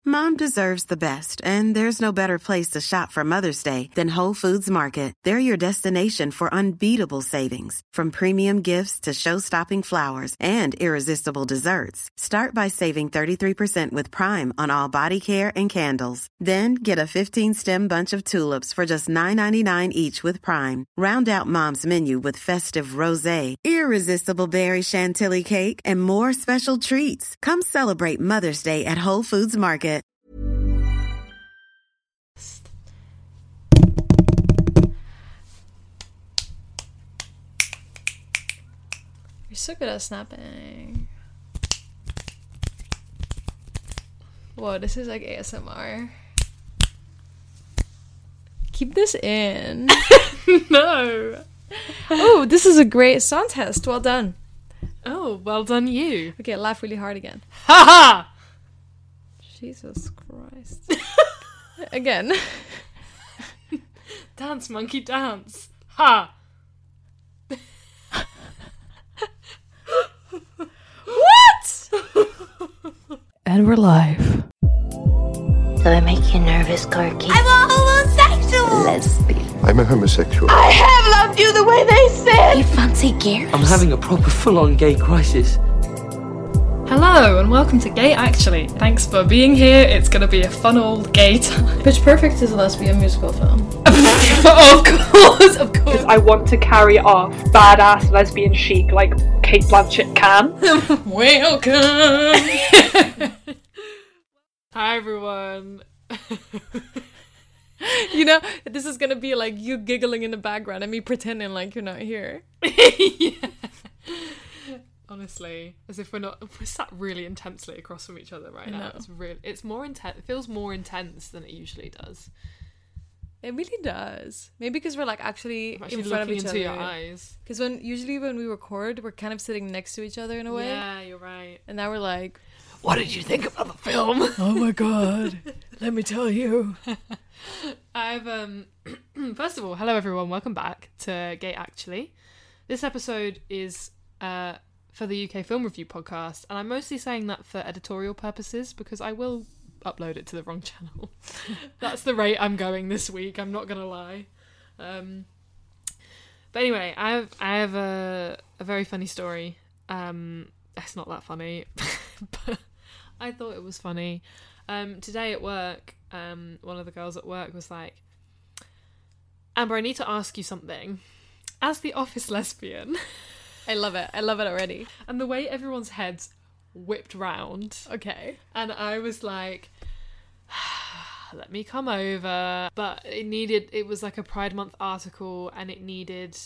Mom deserves the best, and there's no better place to shop for Mother's Day than Whole Foods Market. They're your destination for unbeatable savings, from premium gifts to show-stopping flowers and irresistible desserts. Start by saving 33% with Prime on all body care and candles. Then get a 15-stem bunch of tulips for just $9.99 each with Prime. Round out Mom's menu with festive rosé, irresistible berry chantilly cake, and more special treats. Come celebrate Mother's Day at Whole Foods Market. You're so good at snapping. Whoa, this is like ASMR. Keep this in. No. Oh, this is a great sound test. Well done. Oh, well done you. Okay, laugh really hard again. Ha ha! Jesus Christ. Again. Dance, monkey, dance. Ha! What? And we're live. Do I make you nervous, Corky? I'm a homosexual! Lesbian. I'm a homosexual. I have loved you the way they said! You fancy Gears? I'm having a proper full-on gay crisis. Hello and welcome to Gay Actually. Thanks for being here. It's gonna be a fun old gay time. Pitch Perfect is a lesbian musical film. Of course. I want to carry off badass lesbian chic like Kate Blanchett can. Welcome. Hi everyone. You know, this is gonna be like you giggling in the background and me pretending like you're not here. Yeah. Honestly, as if we're sat really intensely across from each other right now. It's more intense. It feels more intense than it usually does. It really does. Maybe because we're like actually I'm in front of each looking other. into your eyes. Because usually when we record, we're kind of sitting next to each other in a way. Yeah, you're right. And now we're like, what did you think about the film? oh my god, let me tell you. First of all, hello everyone, welcome back to Gay Actually. This episode is for the UK Film Review podcast, and I'm mostly saying that for editorial purposes because I will upload it to the wrong channel. That's the rate I'm going this week, I'm not gonna lie. But anyway, I have a very funny story. It's not that funny, but I thought it was funny. Today at work, one of the girls at work was like, Amber, I need to ask you something. As the office lesbian... I love it already. And the way everyone's heads whipped round. Okay. And I was like, let me come over. But it was like a Pride Month article and it needed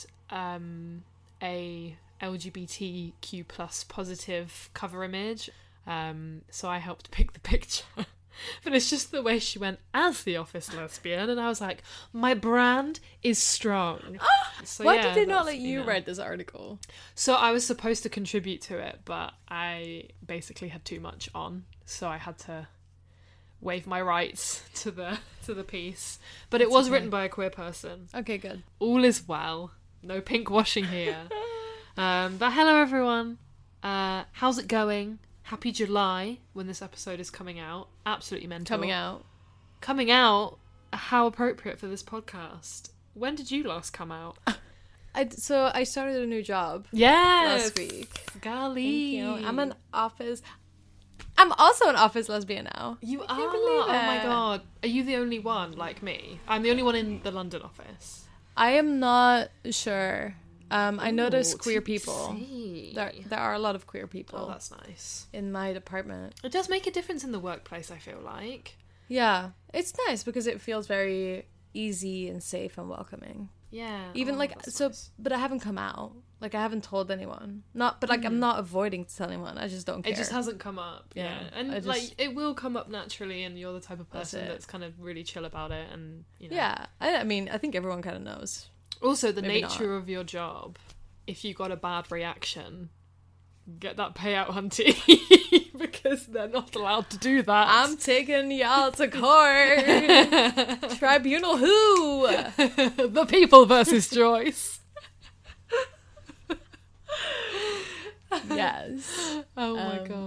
a LGBTQ plus positive cover image. So I helped pick the picture. But it's just the way she went, as the office lesbian, and I was like, my brand is strong. So, why did they not let you write this article? So I was supposed to contribute to it, but I basically had too much on, so I had to waive my rights to the piece. But it was written by a queer person. Okay, good. All is well. No pink washing here. But hello everyone. How's it going? Happy July when this episode is coming out. Absolutely mental. Coming out? How appropriate for this podcast. When did you last come out? So I started a new job. Yes. Last week. Golly. I'm also an office lesbian now. You are? believe Oh my it. god. Are you the only one like me? I'm the only one in the London office. I am not sure. I noticed queer people. See. There are a lot of queer people. Oh, that's nice. In my department. It does make a difference in the workplace, I feel like. Yeah, it's nice because it feels very easy and safe and welcoming. Yeah. Even nice. but I haven't come out. Like, I haven't told anyone. I'm not avoiding to tell anyone. I just don't care. It just hasn't come up. Yeah. And it will come up naturally, and you're the type of person that's kind of really chill about it, and Yeah. I mean, I think everyone kind of knows. Also, the Maybe nature not. of your job, if you got a bad reaction, get that payout, hunty, because they're not allowed to do that. I'm taking y'all to court. Tribunal who? The people versus Joyce. Yes. Oh my god.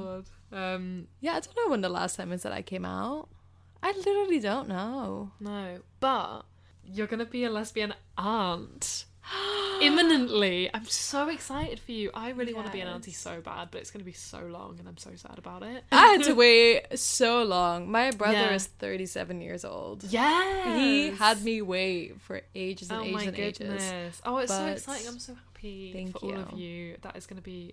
Yeah, I don't know when the last time is that I came out. I literally don't know. No, but you're gonna be a lesbian aunt imminently. I'm so excited for you. I really want to be an auntie so bad, but it's gonna be so long, and I'm so sad about it. I had to wait so long. My brother Yeah. is 37 years old. Yeah, He had me wait for ages and Oh ages my and ages. goodness! Oh, it's so But exciting! I'm so happy thank for all of you. you. That is gonna be.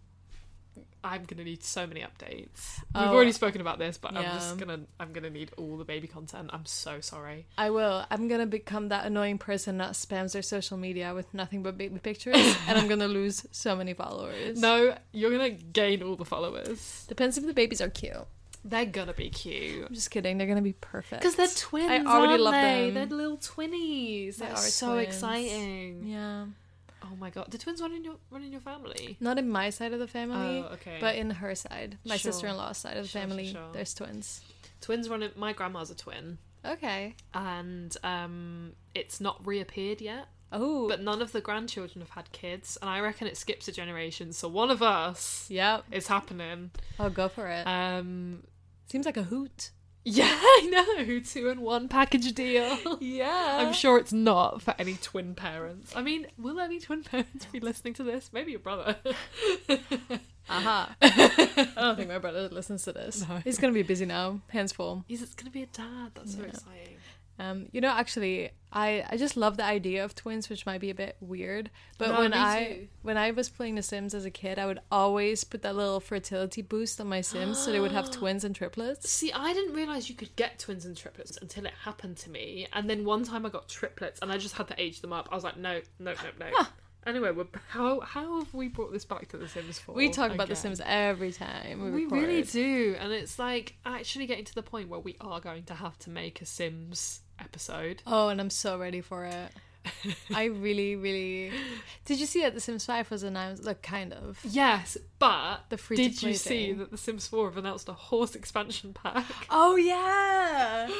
I'm gonna need so many updates. We've Oh, already spoken about this, but yeah. I'm gonna need all the baby content. I'm so sorry. I will. I'm gonna become that annoying person that spams their social media with nothing but baby pictures, and I'm gonna lose so many followers. No, you're gonna gain all the followers. Depends if the babies are cute. They're gonna be cute. I'm just kidding. They're gonna be perfect. Because they're twins, I already aren't love they? them. They're little twinnies. They That's are so twins. exciting. Yeah. Oh my god, the twins run in your family. Not in my side of the family, Oh, okay. but in her side, my Sure. sister-in-law's side of the Sure, family. sure. There's twins. Twins run in. My grandma's a twin, Okay. and it's not reappeared yet. Oh. But none of the grandchildren have had kids, and I reckon it skips a generation. So one of us Yep. is happening. I'll go for it. Seems like a hoot. Yeah, I know. 2-in-1 package deal. Yeah. I'm sure it's not for any twin parents. I mean, will any twin parents be listening to this? Maybe your brother. Aha. I don't think my brother listens to this. No. He's gonna be busy now. Hands full. He's gonna be a dad. That's so exciting. Actually, I just love the idea of twins, which might be a bit weird. But No, when me I too. when I was playing The Sims as a kid, I would always put that little fertility boost on my Sims so they would have twins and triplets. See, I didn't realise you could get twins and triplets until it happened to me. And then one time I got triplets and I just had to age them up. I was like, no. Anyway, how have we brought this back to The Sims 4? We talk about The again? Sims every time We record. really do. And it's like actually getting to the point where we are going to have to make a Sims episode. Oh, and I'm so ready for it. I really, really... Did you see that The Sims 5 was announced? Like, kind of. Yes, but The did free-to-play you see thing. that The Sims 4 have announced a horse expansion pack? Oh, yeah!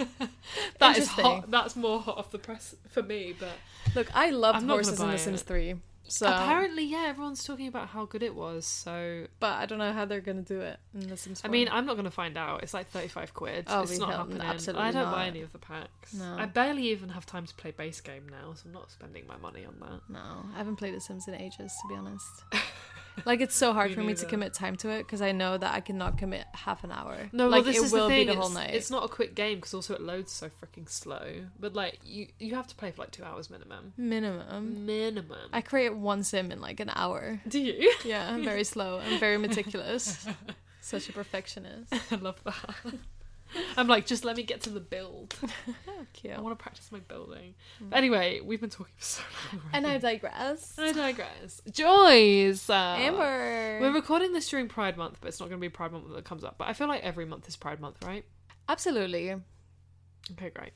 That is Interesting. hot. That's more hot off the press for me, but Look, I loved I'm not gonna horses in buy The Sims it. 3. So, apparently, yeah, everyone's talking about how good it was, so... but I don't know how they're going to do it in The Sims 4. I mean, I'm not going to find out. It's like 35 quid. Oh, it's we not don't- happening. absolutely I don't not. buy any of the packs. No. I barely even have time to play base game now, so I'm not spending my money on that. No, I haven't played The Sims in ages, to be honest. Like, it's so hard Me for me to neither. commit time to it because I know that I cannot commit half an hour. No, like well, this it is will the thing. be the whole it's, night. It's not a quick game because also it loads so freaking slow. But like you have to play for like 2 hours minimum. minimum. I I create one sim in like an hour. do you? Yeah, I'm very slow. I'm very meticulous. Such a perfectionist. I love that. I'm like, just let me get to the build. Cute. I want to practice my building. But anyway, we've been talking for so long. And I already. digress. I digress. Joys. Amber. We're recording this during Pride Month, but it's not going to be Pride Month when it comes up. But I feel like every month is Pride Month, right? Absolutely. Okay, great.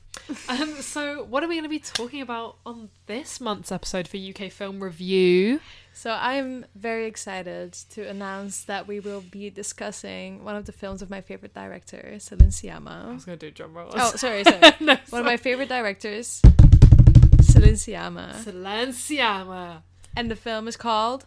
So what are we going to be talking about on this month's episode for UK Film Review? So I'm very excited to announce that we will be discussing one of the films of my favorite director, Celine I Sciamma. was going to do drum rolls. Oh, sorry. No, One of my favorite directors, Celine Sciamma. Silenziama. And the film is called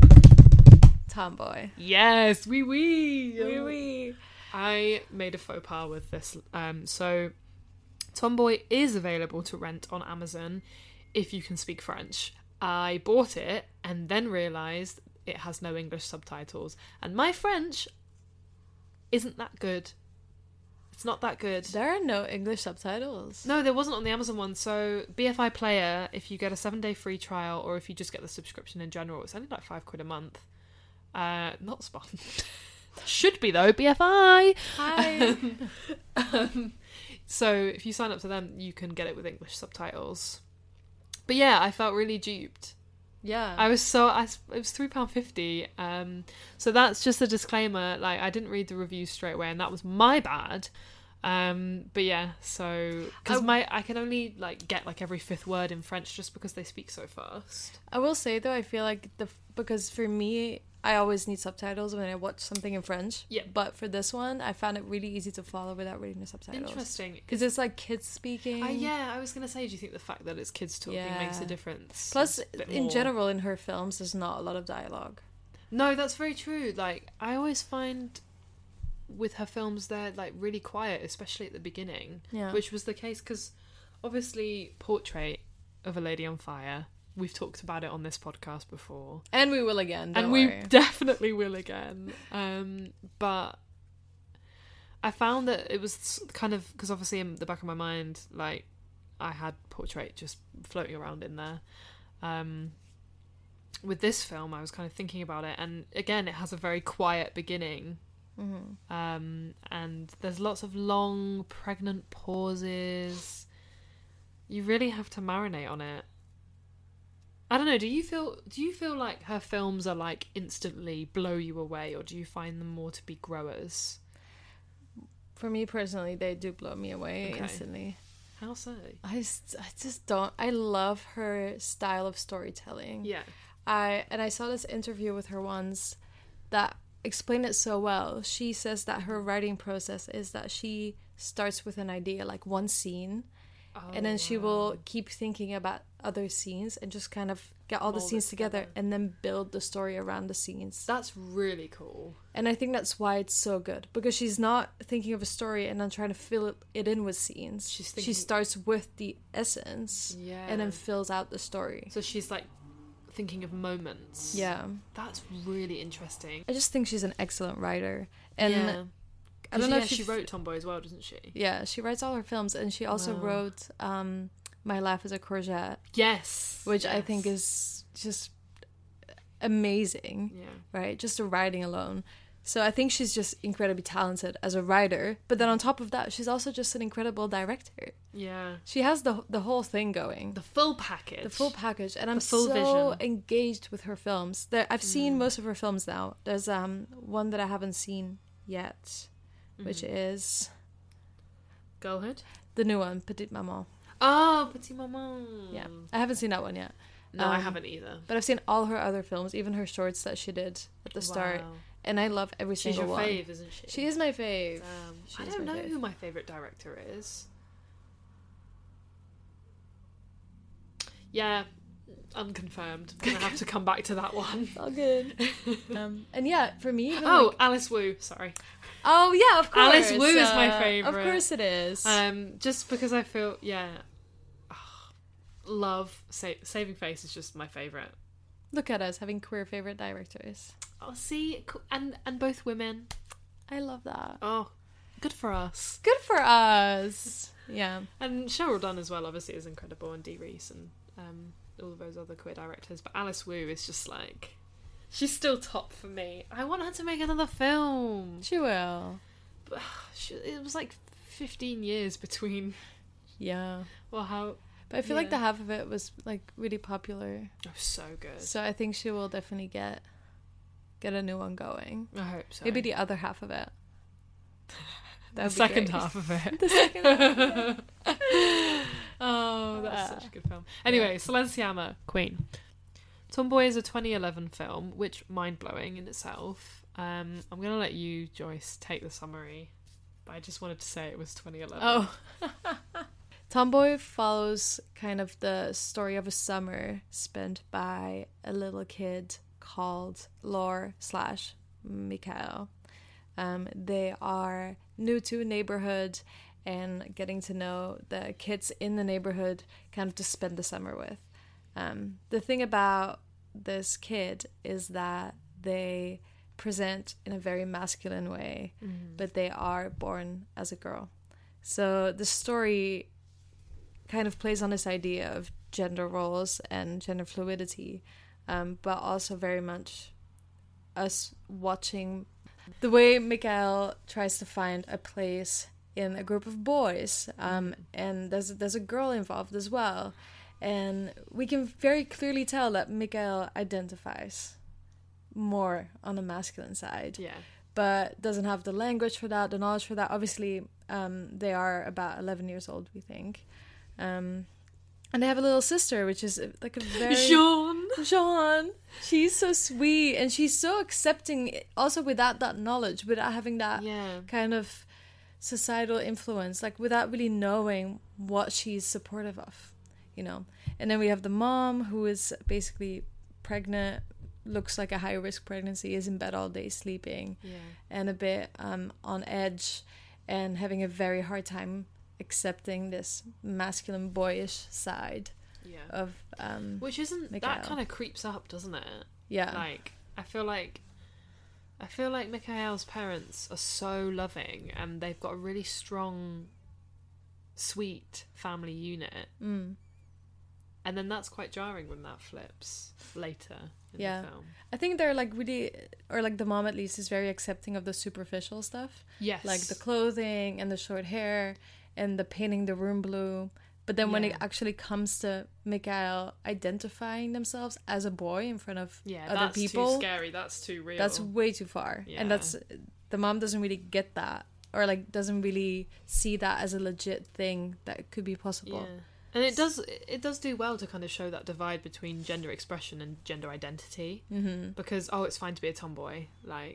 Tomboy. Yes, oui. Oui. I made a faux pas with this. So Tomboy is available to rent on Amazon if you can speak French. I bought it and then realised it has no English subtitles. And my French isn't that good. It's not that good. There are no English subtitles. No, there wasn't on the Amazon one. So BFI Player, if you get a 7-day free trial or if you just get the subscription in general, it's only like £5 a month. Not sponsored. Should be though, BFI. Hi. So if you sign up to them, you can get it with English subtitles. But yeah, I felt really duped. Yeah. It was £3.50. So that's just a disclaimer. Like, I didn't read the reviews straight away, and that was my bad. But yeah, so because I can only like get like every 5th word in French just because they speak so fast. I will say though, I feel like because for me, I always need subtitles when I watch something in French. Yeah. But for this one, I found it really easy to follow without reading the subtitles. Interesting. Because it's like kids speaking. Yeah, I was gonna say, do you think the fact that it's kids talking makes a difference? Plus, It's a bit in more- general, in her films, there's not a lot of dialogue. No, that's very true. Like, I always find with her films, they're like really quiet, especially at the beginning. Yeah. Which was the case because obviously Portrait of a Lady on Fire, we've talked about it on this podcast before. And we will again, don't and worry. we definitely will again. But I found that it was kind of, because obviously in the back of my mind, like, I had Portrait just floating around in there. With this film, I was kind of thinking about it, and again, it has a very quiet beginning. And there's lots of long, pregnant pauses. You really have to marinate on it. I don't know, do you feel like her films are like instantly blow you away, or do you find them more to be growers? For me personally, they do blow me away Okay. instantly. How so? I just don't. I love her style of storytelling. Yeah. I saw this interview with her once that explained it so well. She says that her writing process is that she starts with an idea, like one scene, and then she will keep thinking about other scenes and just kind of get all the Mold scenes it together together. and then build the story around the scenes. That's really cool. And I think that's why it's so good, because she's not thinking of a story and then trying to fill it in with scenes. She's She thinking- starts with the essence, Yeah. and then fills out the story. So she's like thinking of moments. Yeah. That's really interesting. I just think she's an excellent writer. And yeah. I don't know if she you've- wrote Tomboy as well, doesn't she? Yeah, she writes all her films, and she also Wow. wrote My Life as a Courgette, Yes. which I Yes. think is just amazing, Yeah. right? Just the writing alone. So I think she's just incredibly talented as a writer, but then on top of that, she's also just an incredible director. Yeah. She has the whole thing going. The full package. The full package, and I'm full so vision. engaged with her films. I've seen most of her films now. There's one that I haven't seen yet, which is Girlhood. the new one, Petite Maman. Oh, Petit Maman. Yeah, I haven't seen that one yet. No, I haven't either. But I've seen all her other films, even her shorts that she did at the start, Wow. and I love every She's single your one. fave, isn't she? She is my fave. She I is don't my know fave. who my favourite director is. Yeah, unconfirmed. I'm gonna have to come back to that one. All good. And yeah, for me. Even Oh, like- Alice Wu. Sorry. oh yeah, of course. Alice Wu is my favourite. Of course it is. Just because I feel, love Saving Face is just my favourite. Look at us having queer favorite directors. Oh, see, and both women. I love that. Oh, good for us. Good for us. Yeah. And Cheryl Dunn as well, obviously, is incredible, and Dee Reese and all of those other queer directors. But Alice Wu is just like, she's still top for me. I want her to make another film. She will. But it was like 15 years between. Yeah. Well, how? But I feel like Yeah. the half of it was like really popular. Oh, so good. So I think she will definitely get a new one going. I hope so. Maybe the other half of it. the That'd be second great. half of it. The second half. Oh, that's such a good film. Anyway, Silenciama, Queen. Tomboy is a 2011 film, which mind-blowing in itself. I'm going to let you, Joyce, take the summary. But I just wanted to say it was 2011. Oh. Tomboy follows kind of the story of a summer spent by a little kid called Laure/Mikael. They are new to a neighborhood and getting to know the kids in the neighborhood kind of to spend the summer with. The thing about this kid is that they present in a very masculine way, but they are born as a girl. So the story kind of plays on this idea of gender roles and gender fluidity, but also very much us watching the way Mikael tries to find a place in a group of boys, and there's a girl involved as well, and we can very clearly tell that Mikael identifies more on the masculine side, Yeah. but doesn't have the language for that, the knowledge for that. Obviously, they are about 11 years old, we think, and they have a little sister, which is like a very Jean. She's so sweet, and she's so accepting, also without that knowledge, without having that Yeah. kind of societal influence, like without really knowing what she's supportive of, you know. And then we have the mom, who is basically pregnant looks like a high risk pregnancy is in bed all day sleeping, and a bit on edge, and having a very hard time accepting this masculine boyish side of which isn't Mikhail. That kind of creeps up, doesn't it? Like I feel like Mikhail's parents are so loving, and they've got a really strong, sweet family unit. And then that's quite jarring when that flips later in the film. I think they're like really, or like the mom at least is very accepting of the superficial stuff. Yes. Like the clothing and the short hair and the painting the room blue. But then when it actually comes to Mikhail identifying themselves as a boy in front of other people, that's too scary. That's too real. That's way too far. Yeah. And the mom doesn't really get that, or like doesn't really see that as a legit thing that could be possible. Yeah. And it does do well to kind of show that divide between gender expression and gender identity. Because it's fine to be a tomboy,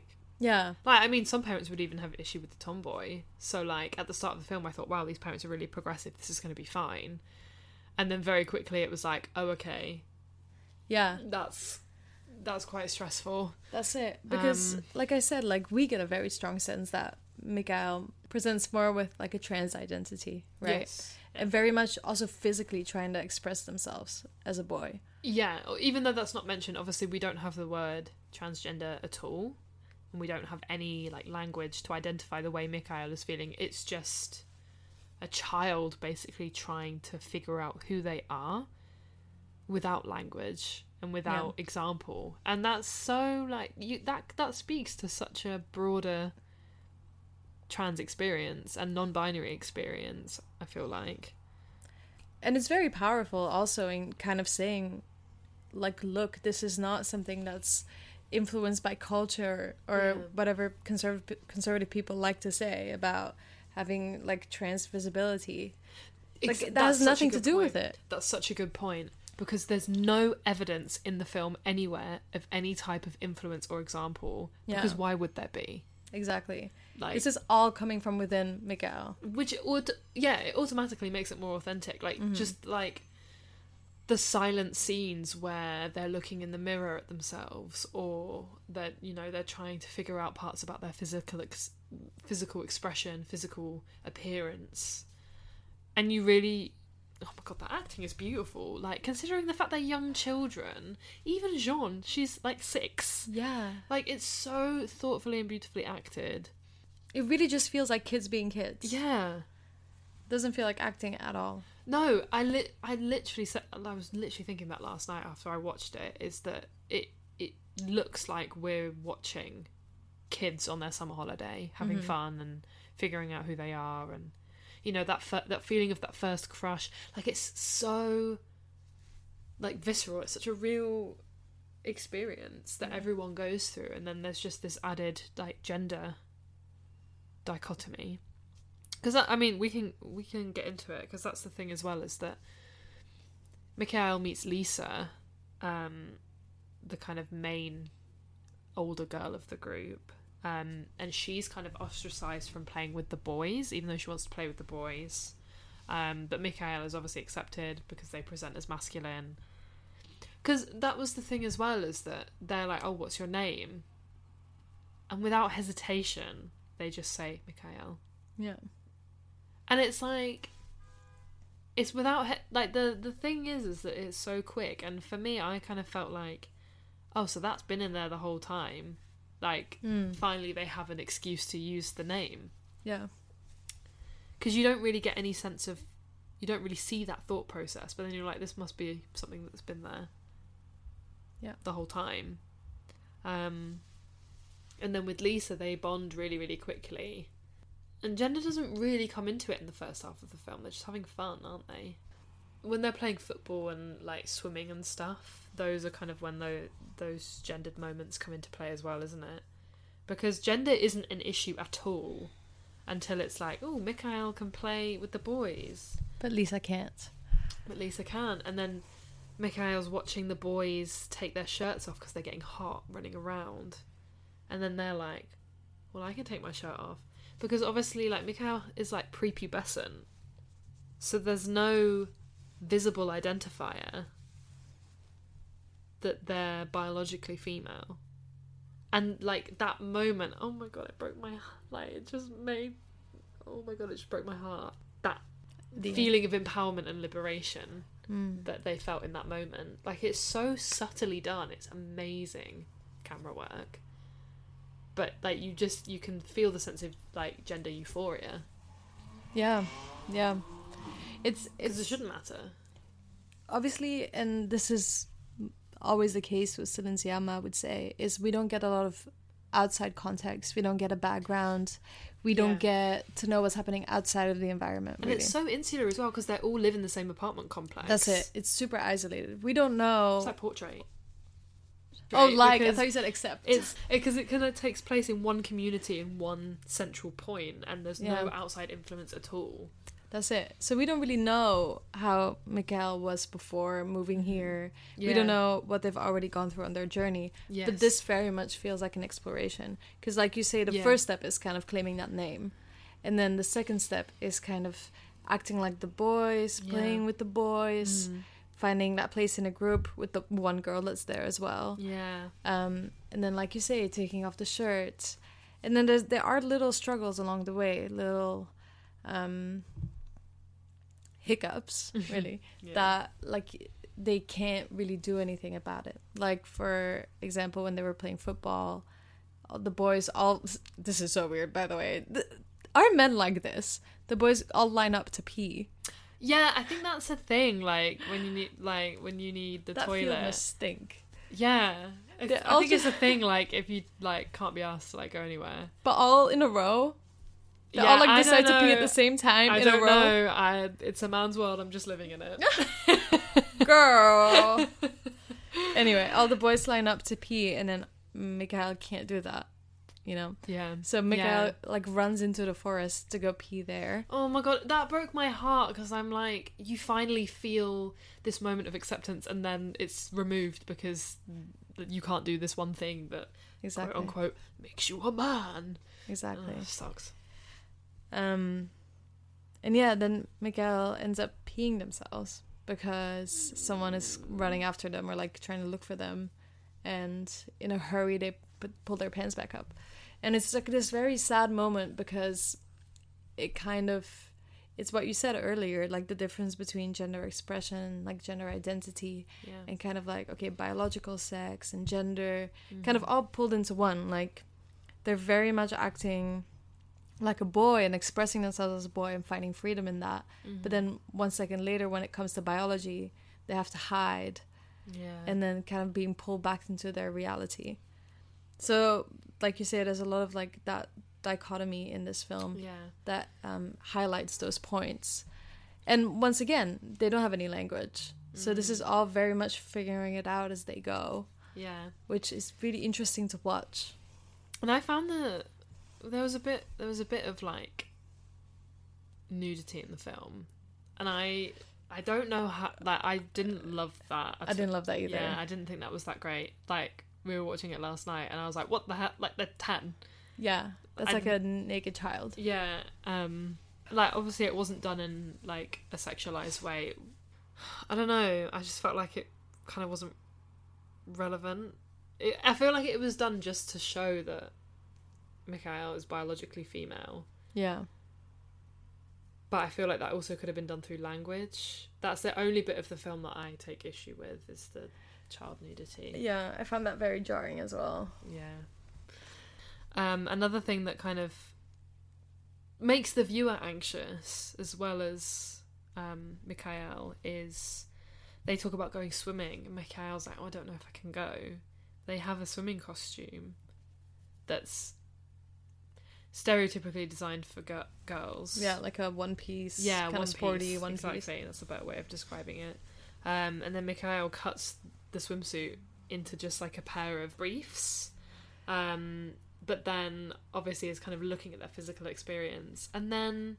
I mean, some parents would even have an issue with the tomboy. So, like, at the start of the film, I thought, wow, these parents are really progressive. This is going to be fine. And then very quickly it was like, oh, okay. Yeah. That's quite stressful. That's it. Because, like I said, like, we get a very strong sense that Mikhail presents more with, like, a trans identity, right? Yes. And very much also physically trying to express themselves as a boy. Yeah, even though that's not mentioned, obviously we don't have the word transgender at all. And we don't have any like language to identify the way Mikhail is feeling. It's just a child basically trying to figure out who they are without language and without example. And that's so like that speaks to such a broader trans experience and non-binary experience, I feel like. And it's very powerful also in kind of saying, like, look, this is not something that's influenced by culture or whatever conservative people like to say about having, like, trans visibility. Like, that has nothing to do with it. That's such a good point. Because there's no evidence in the film anywhere of any type of influence or example. Because why would there be? Exactly. Like, this is all coming from within Mikhail. Which would, it automatically makes it more authentic. Like, just like the silent scenes where they're looking in the mirror at themselves, or that, you know, they're trying to figure out parts about their physical expression, physical appearance. And you really, oh my god, that acting is beautiful. Like, considering the fact they're young children, even Jean, she's like 6. Yeah. Like, it's so thoughtfully and beautifully acted. It really just feels like kids being kids. Yeah. Doesn't feel like acting at all. No, I literally said, I was literally thinking that last night after I watched it, is that it looks like we're watching kids on their summer holiday, having fun and figuring out who they are, and, you know, that feeling of that first crush. Like, it's so, like, visceral. It's such a real experience that everyone goes through, and then there's just this added, like, gender dichotomy. Because, I mean, we can get into it, because that's the thing as well, is that Mikhail meets Lisa, the kind of main older girl of the group, and she's kind of ostracised from playing with the boys, even though she wants to play with the boys. But Mikhail is obviously accepted because they present as masculine. Because that was the thing as well, is that they're like, oh, what's your name? And without hesitation, they just say Mikhail. Yeah. And it's like, it's without, like, the thing is that it's so quick. And for me, I kind of felt like, oh, so that's been in there the whole time. Like, finally they have an excuse to use the name. Yeah. Because you don't really get any sense of, you don't really see that thought process. But then you're like, this must be something that's been there. Yeah. The whole time. And then with Lisa, they bond really, really quickly. And gender doesn't really come into it in the first half of the film. They're just having fun, aren't they? When they're playing football and, like, swimming and stuff, those are kind of when those gendered moments come into play as well, isn't it? Because gender isn't an issue at all until it's like, oh, Mikhail can play with the boys. But Lisa can't. But Lisa can. And then Mikhail's watching the boys take their shirts off because they're getting hot running around. And then they're like, well, I can take my shirt off. Because obviously, like, Mikhail is, like, prepubescent. So there's no visible identifier. that they're biologically female. And, like, that moment, oh my god, it broke my... Like, it just made... Oh my god, it just broke my heart. That feeling of empowerment and liberation that they felt in that moment. Like, it's so subtly done. It's amazing camera work. But, like, you can feel the sense of, like, gender euphoria. Yeah. It's Because it shouldn't matter. Obviously, and this is always the case with Silenciama, I would say, is we don't get a lot of outside context. We don't get a background. We don't get to know what's happening outside of the environment. And it's so insular as well, because they all live in the same apartment complex. That's it. It's super isolated. We don't know. It's like Portrait. Oh, like, Because I thought you said except. It's because it kind of takes place in one community in one central point, and there's no outside influence at all. That's it. So we don't really know how Mikael was before moving here. We don't know what they've already gone through on their journey. Yes. But this very much feels like an exploration. Because like you say, the first step is kind of claiming that name. And then the second step is kind of acting like the boys, playing with the boys, finding that place in a group with the one girl that's there as well. Yeah. And then, like you say, taking off the shirt. And then there are little struggles along the way, little... hiccups really that like they can't really do anything about it. Like, for example, when they were playing football, the boys all, this is so weird by the way, are men like this? The boys all line up to pee. Yeah, I think that's a thing, like when you need the that toilet. That must stink. Yeah. I think it's a thing, like if you like can't be asked to like go anywhere. But all in a row? They all like decide to pee at the same time in a row? I don't know. It's a man's world. I'm just living in it. Girl. Anyway, all the boys line up to pee, and then Mikael can't do that, you know? Yeah. So Mikael like runs into the forest to go pee there. Oh my god, that broke my heart, because I'm like, you finally feel this moment of acceptance, and then it's removed because you can't do this one thing that, quote unquote, makes you a man. Exactly. Sucks. And yeah, then Mikael ends up peeing themselves because someone is running after them or like trying to look for them, and in a hurry they pull their pants back up, and it's like this very sad moment because it's what you said earlier, like the difference between gender expression, like gender identity, and kind of like, okay, biological sex and gender, kind of all pulled into one. Like, they're very much acting like a boy and expressing themselves as a boy and finding freedom in that. But then 1 second later, when it comes to biology, they have to hide. And then kind of being pulled back into their reality. So, like you say, there's a lot of like that dichotomy in this film that highlights those points. And once again, they don't have any language. So this is all very much figuring it out as they go. Yeah. Which is really interesting to watch. And I found that there was a bit of like nudity in the film, and I don't know how, like, I didn't love that. I didn't love that either. Yeah, I didn't think that was that great. Like, we were watching it last night and I was like, what the hell, like, they're 10. Yeah, that's like a naked child. Yeah. Like, obviously it wasn't done in like a sexualized way. I don't know, I just felt like it kind of wasn't relevant. I feel like it was done just to show that Mikael is biologically female. Yeah. But I feel like that also could have been done through language. That's the only bit of the film that I take issue with, is the child nudity. Yeah, I found that very jarring as well. Yeah. Another thing that kind of makes the viewer anxious, as well as Mikael, is they talk about going swimming, and Mikael's like, oh, I don't know if I can go. They have a swimming costume that's stereotypically designed for girls. Yeah, like a one-piece, kind of sporty one-piece. Exactly, that's a better way of describing it. And then Mikael cuts the swimsuit into just like a pair of briefs. But then obviously is kind of looking at their physical experience, and then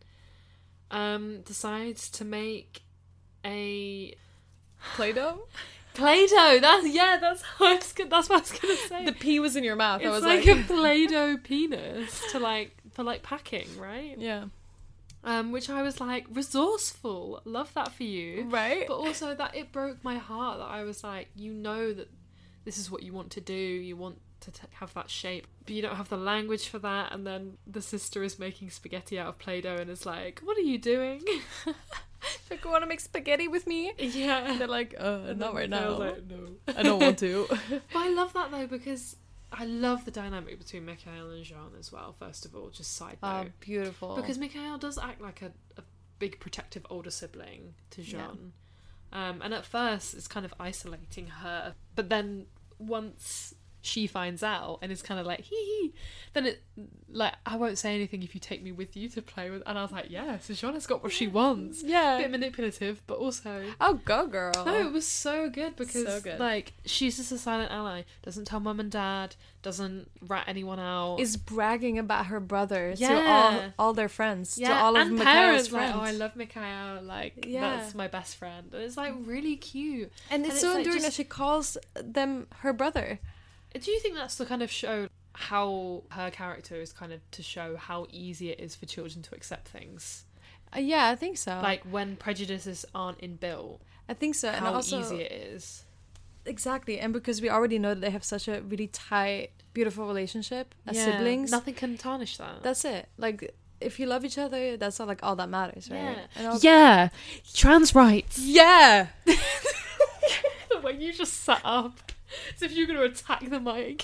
decides to make a Play-Doh. Play-Doh. That's what I was gonna say. The pea was in your mouth. It's I was like a Play-Doh penis for packing, right? Yeah. Which I was like, resourceful. Love that for you. Right. But also that it broke my heart that I was like, you know that this is what you want to do, you want to have that shape, but you don't have the language for that. And then the sister is making spaghetti out of Play-Doh and is like, what are you doing? Like, you want to make spaghetti with me? Yeah. And they're like, not right now. Like, no. I don't want to. But I love that though, because I love the dynamic between Mikhail and Jean as well, first of all, just side note. Beautiful. Because Mikhail does act like a big protective older sibling to Jean. Yeah. And at first it's kind of isolating her, but then once she finds out and is kind of like, hee hee, then it, like, I won't say anything if you take me with you to play with. And I was like, yeah, so Jean has got what she wants. Yeah. A bit manipulative, but also... Oh, go girl. No, it was so good because, So good. like, she's just a silent ally. Doesn't tell mum and dad, doesn't rat anyone out. Is bragging about her brother to Yeah. all their friends, Yeah, to all of and Mikhail's parents, friends. like, oh, I love Mikhail, like, Yeah. that's my best friend. And it's, like, really cute. and it's so like, enduring that just- she calls them her brother. Do you think that's to kind of show how her character is kind of to show how easy it is for children to accept things? Yeah, I think so. Like, when prejudices aren't inbuilt, I think so. And how also, easy it is. Exactly. And because we already know that they have such a really tight, beautiful relationship as siblings. Nothing can tarnish that. That's it. Like, if you love each other, that's all, like all that matters, right? Yeah. And also, Yeah. Trans rights. Yeah. The way you just sat up. As if you're going to attack the mic.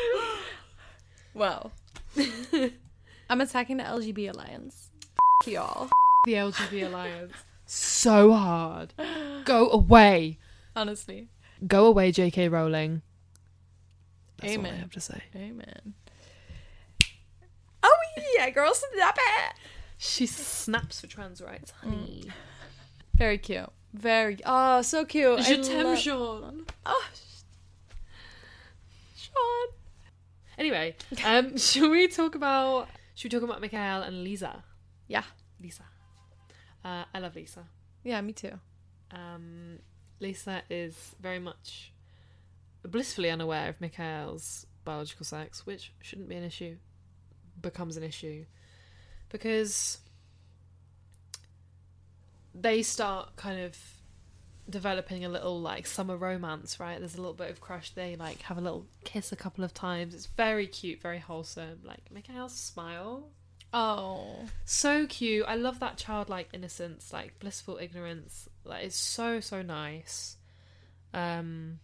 Well, I'm attacking the LGB Alliance. Y'all. The LGBT Alliance. So hard. Go away. Honestly. Go away, JK Rowling. That's Amen. all I have to say. Amen. Oh yeah, girl, snap it. She snaps for trans rights, honey. Very cute. Very. Oh, so cute. Je I t'aime, love- Jean. Oh, Sean. Anyway, should we talk about Mikhail and Lisa? Yeah. Lisa. I love Lisa. Yeah, me too. Lisa is very much blissfully unaware of Mikhail's biological sex, which shouldn't be an issue, becomes an issue, because they start kind of developing a little, like, summer romance, right? There's a little bit of crush. They, like, have a little kiss a couple of times. It's very cute, very wholesome. Like, Mikhail's smile, Oh. so cute. I love that childlike innocence, like blissful ignorance. Like, it's so nice. And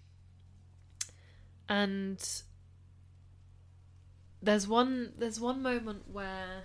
there's one moment where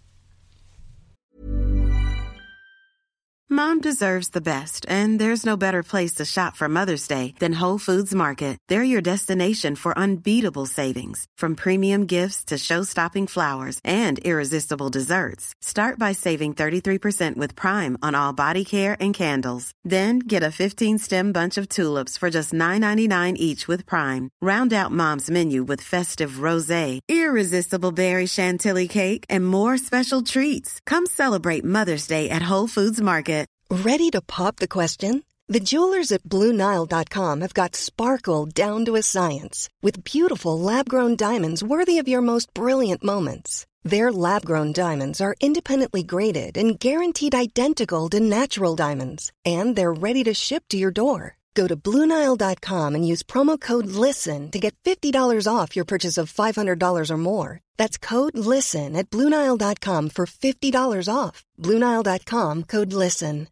Mom deserves the best, and there's no better place to shop for Mother's Day than Whole Foods Market. They're your destination for unbeatable savings, from premium gifts to show-stopping flowers and irresistible desserts. Start by saving 33% with Prime on all body care and candles. Then get a 15-stem bunch of tulips for just $9.99 each with Prime. Round out Mom's menu with festive rosé, irresistible berry chantilly cake, and more special treats. Come celebrate Mother's Day at Whole Foods Market. Ready to pop the question? The jewelers at BlueNile.com have got sparkle down to a science with beautiful lab-grown diamonds worthy of your most brilliant moments. Their lab-grown diamonds are independently graded and guaranteed identical to natural diamonds, and they're ready to ship to your door. Go to BlueNile.com and use promo code LISTEN to get $50 off your purchase of $500 or more. That's code LISTEN at BlueNile.com for $50 off. BlueNile.com, code LISTEN.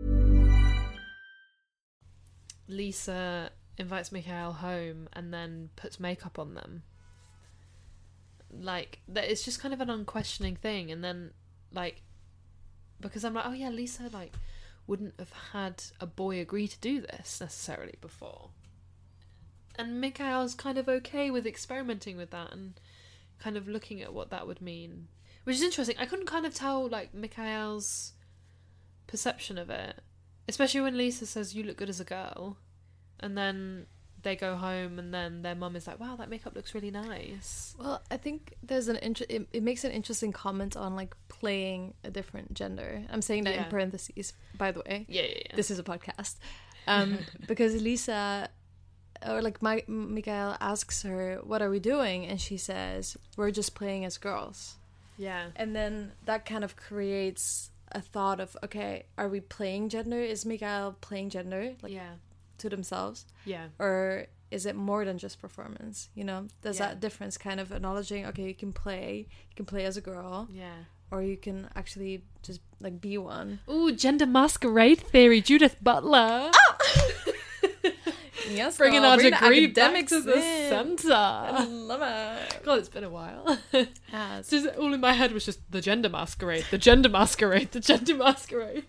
Lisa invites Mikhail home and then puts makeup on them. Like, it's just kind of an unquestioning thing. And then, like, because I'm like, oh yeah, Lisa, like, wouldn't have had a boy agree to do this necessarily before. And Mikhail's kind of okay with experimenting with that and kind of looking at what that would mean. Which is interesting. I couldn't kind of tell, like, Mikhail's perception of it. Especially when Lisa says, you look good as a girl. And then they go home and then their mum is like, wow, that makeup looks really nice. Well, I think there's it makes an interesting comment on, like, playing a different gender. I'm saying that in parentheses, by the way. Yeah. This is a podcast. Because Lisa, or like Mikhail asks her, what are we doing? And she says, we're just playing as girls. Yeah. And then that kind of creates a thought of, okay, are we playing gender? Is Mikhail playing gender? Like, yeah. to themselves? Yeah. Or is it more than just performance? You know, there's that difference, kind of acknowledging, okay, you can play as a girl, or you can actually just like be one. Ooh, gender masquerade theory, Judith Butler. Yes, bringing our degree back to the in. centre. I love it. God, it's been a while. Yes. Just all in my head was just the gender masquerade, the gender masquerade, the gender masquerade.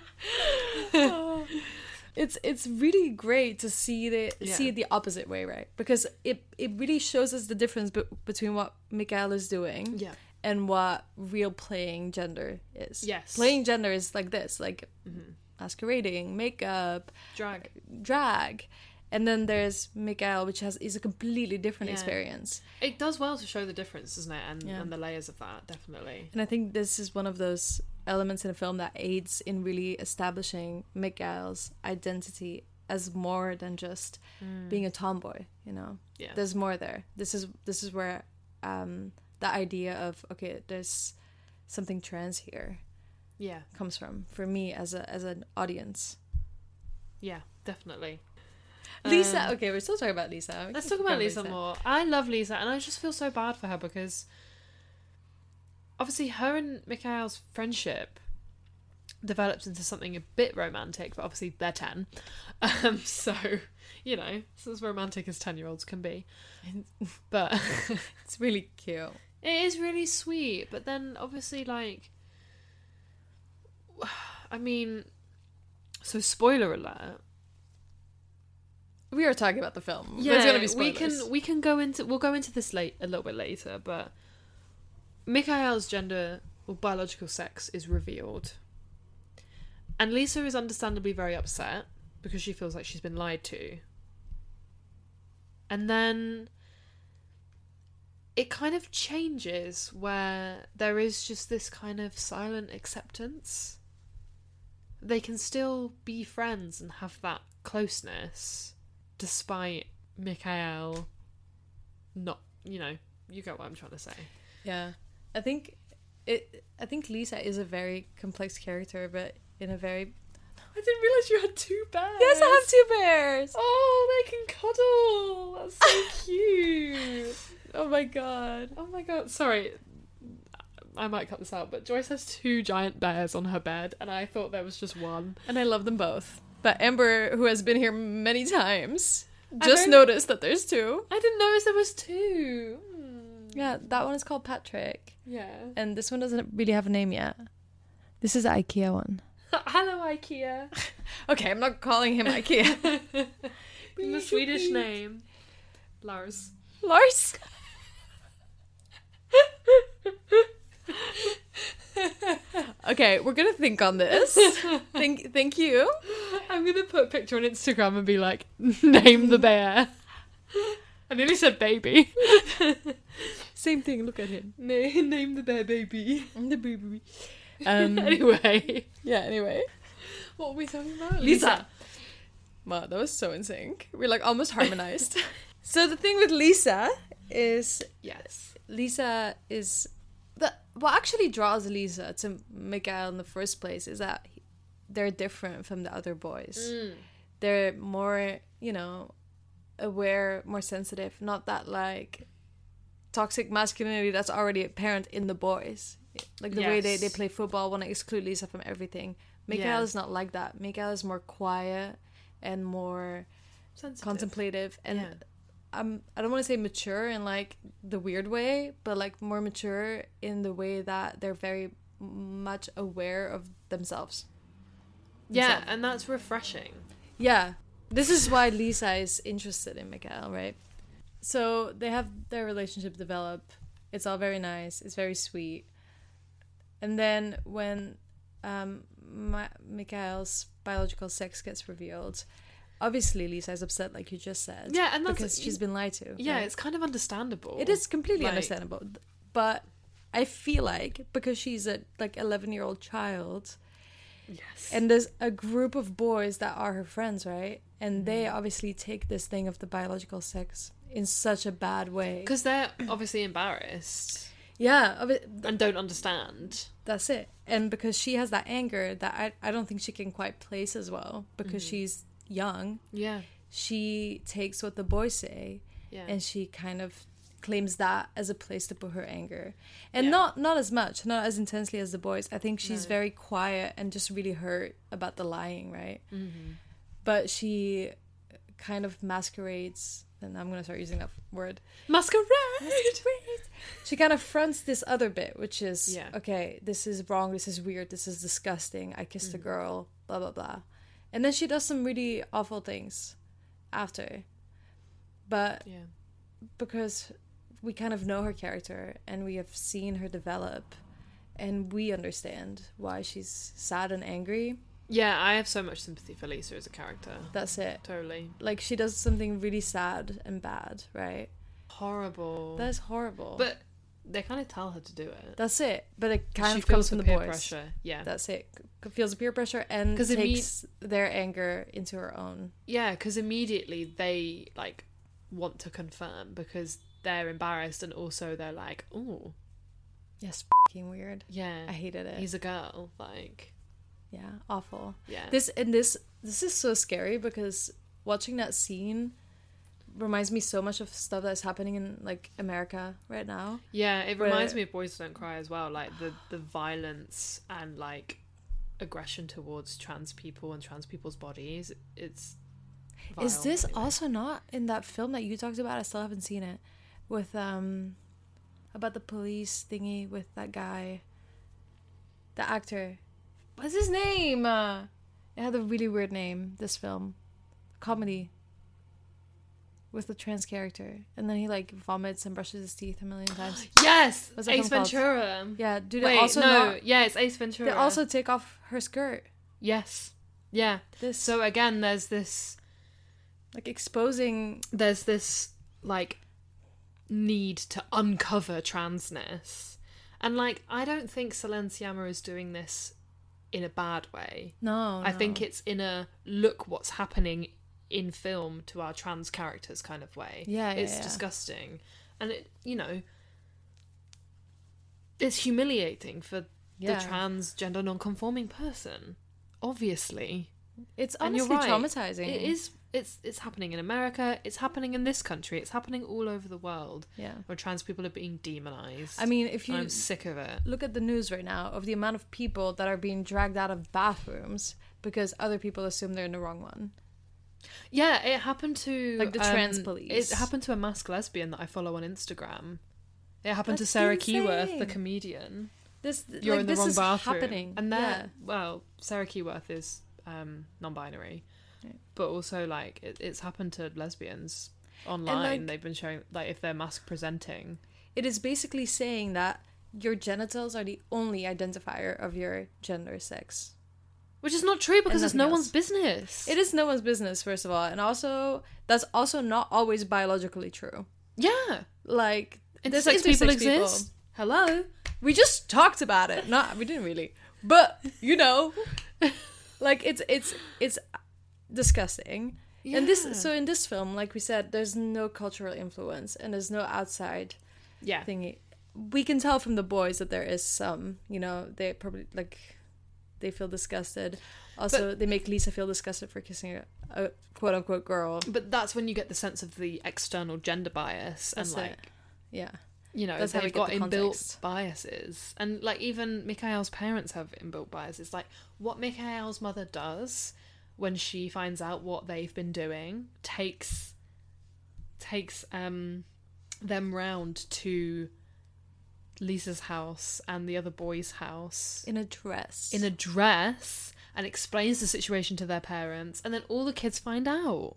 It's really great to see see it the opposite way, right? Because it really shows us the difference between what Mikael is doing and what real playing gender is. Yes. Playing gender is like this, like masquerading, makeup, drag. And then there's Mikael, which is a completely different experience. It does well to show the difference, doesn't it? And the layers of that, definitely. And I think this is one of those elements in a film that aids in really establishing Mikael's identity as more than just being a tomboy, you know? Yeah. There's more there. This is where the idea of, okay, there's something trans here comes from, for me as an audience. Yeah, definitely. Lisa, okay, we're still talking about Lisa. Let's talk about Lisa more. I love Lisa, and I just feel so bad for her because obviously her and Mikael's friendship develops into something a bit romantic, but obviously they're 10. So, you know, it's as romantic as 10-year-olds can be. But it's really cute. It is really sweet, but then obviously, like, I mean, so spoiler alert. We are talking about the film. Yeah, there's gonna be spoilers. We'll go into this a little bit later, but Mikael's gender or biological sex is revealed. And Lisa is understandably very upset because she feels like she's been lied to. And then it kind of changes where there is just this kind of silent acceptance. They can still be friends and have that closeness despite Mikael not, you know, you get what I'm trying to say. Yeah. I think Lisa is a very complex character, but in a very... I didn't realise you had 2 bears. Yes, I have 2 bears. Oh, they can cuddle. That's so cute. Oh my god. Oh my god. Sorry, I might cut this out, but Joyce has 2 giant bears on her bed, and I thought there was just one. And I love them both. But Amber, who has been here many times, just noticed that there's 2. I didn't notice there was 2. Yeah, that one is called Patrick. Yeah. And this one doesn't really have a name yet. This is the IKEA one. Hello, IKEA. Okay, I'm not calling him IKEA. The Swedish name. Lars. Lars? Okay, we're gonna think on this. Thank you. I'm gonna put a picture on Instagram and be like, name the bear. I nearly said baby. Same thing, look at him. Name the bear baby. The baby. Anyway. Yeah, anyway. What were we talking about? Lisa. Wow, that was so in sync. We're like almost harmonized. So the thing with Lisa is... Yes. Lisa is... What actually draws Lisa to Mikael in the first place is that they're different from the other boys. They're more, you know, aware, more sensitive. Not that, like, toxic masculinity that's already apparent in the boys. Like, the way they play football, want to exclude Lisa from everything. Mikael is not like that. Mikael is more quiet and more sensitive, contemplative. And I don't want to say mature in, like, the weird way, but, like, more mature in the way that they're very much aware of themselves. Yeah, and that's refreshing. Yeah. This is why Lisa is interested in Mikael, right? So they have their relationship develop. It's all very nice. It's very sweet. And then when Mikael's biological sex gets revealed, obviously Lisa is upset, like you just said. Yeah, and that's... Because she's been lied to. Yeah, right? It's kind of understandable. It is completely understandable. But I feel like, because she's a, like, 11-year-old child... Yes. And there's a group of boys that are her friends, right? And they obviously take this thing of the biological sex in such a bad way. Because they're obviously embarrassed. Yeah. And don't understand. That's it. And because she has that anger that I don't think she can quite place as well. Because she's young. Yeah. she takes what the boys say and she kind of claims that as a place to put her anger. And not as much, not as intensely as the boys. I think she's very quiet and just really hurt about the lying, right? Mm-hmm. But she kind of masquerades, and I'm going to start using that word. Masquerade! She kind of fronts this other bit, which is, okay, this is wrong, this is weird, this is disgusting, I kissed a girl, blah, blah, blah. And then she does some really awful things after. But because we kind of know her character and we have seen her develop and we understand why she's sad and angry. Yeah, I have so much sympathy for Lisa as a character. That's it. Totally. Like, she does something really sad and bad, right? Horrible. That is horrible. But they kind of tell her to do it. That's it. But it kind she of comes feels from the peer boys. Pressure. Yeah. That's it. Feels the peer pressure and takes their anger into her own. Yeah, because immediately they, like, want to confirm because they're embarrassed and also they're like, oh. Yes, f***ing weird. Yeah. I hated it. He's a girl. Like... Yeah, awful. Yeah. This is so scary because watching that scene reminds me so much of stuff that's happening in, like, America right now. Yeah, it reminds me of Boys Don't Cry as well. Like, the violence and, like, aggression towards trans people and trans people's bodies. It's vile. Is this also not in that film that you talked about? I still haven't seen it. With, about the police thingy with that guy. The actor. What's his name? It had a really weird name, this film. Comedy. With the trans character. And then he, like, vomits and brushes his teeth a million times. Yes! What's that Ace film Ventura. Called? Yeah, dude. Wait, also no. Yeah, it's Ace Ventura. They also take off her skirt. Yes. Yeah. So, again, there's this... Like, exposing... There's this, like, need to uncover transness. And, like, I don't think Selene Sciamma is doing this in a bad way. No. I think it's in a look what's happening in film to our trans characters kind of way. Yeah, it's disgusting. And it, you know, it's humiliating for the transgender non-conforming person. Obviously. It's honestly traumatizing. It is. It's happening in America. It's happening in this country. It's happening all over the world. Yeah, where trans people are being demonized. I mean, if you I'm sick of it. Look at the news right now of the amount of people that are being dragged out of bathrooms because other people assume they're in the wrong one. Yeah, it happened to like the trans police. It happened to a masked lesbian that I follow on Instagram. It happened to Sarah Keyworth, the comedian. You're in the wrong bathroom. Happening. And well, Sarah Keyworth is non-binary. But also, like, it's happened to lesbians online. Like, they've been showing, like, if they're mask presenting. It is basically saying that your genitals are the only identifier of your gender sex. Which is not true because it's no one's business. It is no one's business, first of all. And also, that's also not always biologically true. Yeah. Like, intersex people exist. Hello? We just talked about it. We didn't really. But, you know, like, it's disgusting. Yeah. And in this film, like we said, there's no cultural influence and there's no outside thingy. We can tell from the boys that there is some, you know, they probably, like, they feel disgusted. Also, they make Lisa feel disgusted for kissing a quote-unquote girl. But that's when you get the sense of the external gender bias. That's and, like, yeah. You know, they've got inbuilt biases. And, like, even Mikhail's parents have inbuilt biases. Like, what Mikhail's mother does when she finds out what they've been doing, takes them round to Lisa's house and the other boy's house in a dress and explains the situation to their parents, and then all the kids find out.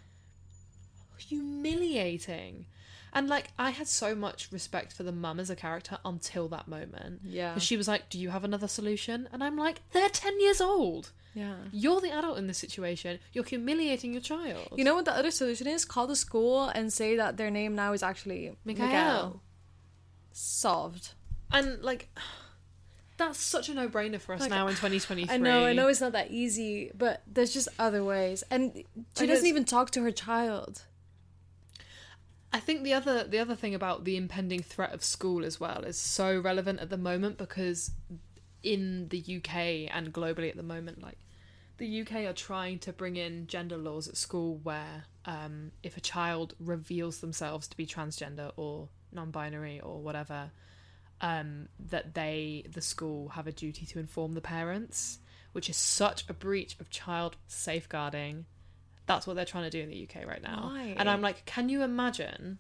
Humiliating. And, like, I had so much respect for the mum as a character until that moment. Yeah. She was like, do you have another solution? And I'm like, they're 10 years old. Yeah. You're the adult in this situation. You're humiliating your child. You know what the other solution is? Call the school and say that their name now is actually Mikhail. Solved. And, like, that's such a no-brainer for us, like, now in 2023. I know it's not that easy, but there's just other ways. And she doesn't even talk to her child. I think the other thing about the impending threat of school as well is so relevant at the moment because in the UK and globally at the moment, like, The UK are trying to bring in gender laws at school where if a child reveals themselves to be transgender or non-binary or whatever, that the school have a duty to inform the parents, which is such a breach of child safeguarding. That's what they're trying to do in the UK right now. Why? And I'm like, can you imagine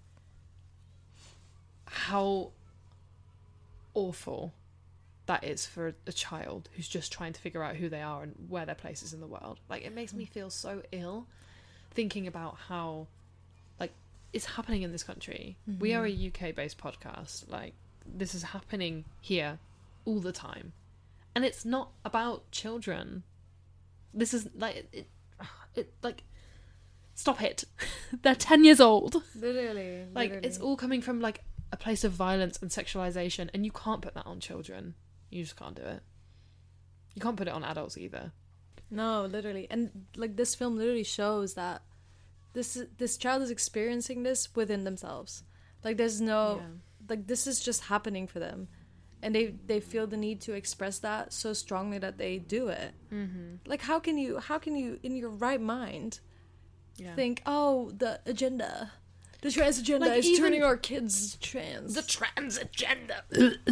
how awful that is for a child who's just trying to figure out who they are and where their place is in the world? Like, it makes me feel so ill thinking about how, like, it's happening in this country. We are a UK based podcast. Like, this is happening here all the time, and it's not about children. This is like it like, stop it. They're 10 years old. Literally. Like, it's all coming from like a place of violence and sexualization, and you can't put that on children. You just can't do it. You can't put it on adults either. No, literally. And like, this film literally shows that this child is experiencing this within themselves. Like, there's no like, this is just happening for them, and they feel the need to express that so strongly that they do it. Like, how can you in your right mind think, oh, the trans agenda Like, is turning our kids trans? The trans agenda.